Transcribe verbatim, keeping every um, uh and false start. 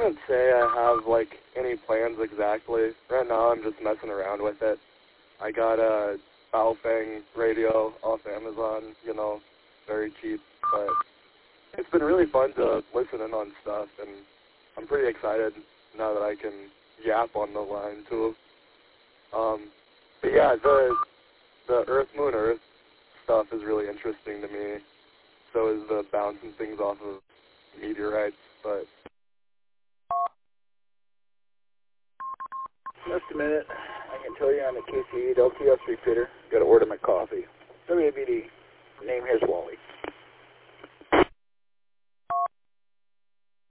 wouldn't say I have, like, any plans exactly. Right now I'm just messing around with it. I got a Baofeng radio off Amazon, you know, very cheap, but it's been really fun to listen in on stuff, and I'm pretty excited now that I can yap on the line, too. Um, but yeah, the, the Earth, Moon, Earth stuff is really interesting to me. So is the bouncing things off of meteorites, but... Just a minute. I can tell you on the K C E L T S repeater. Got to order my coffee. W A B D. Name here's Wally.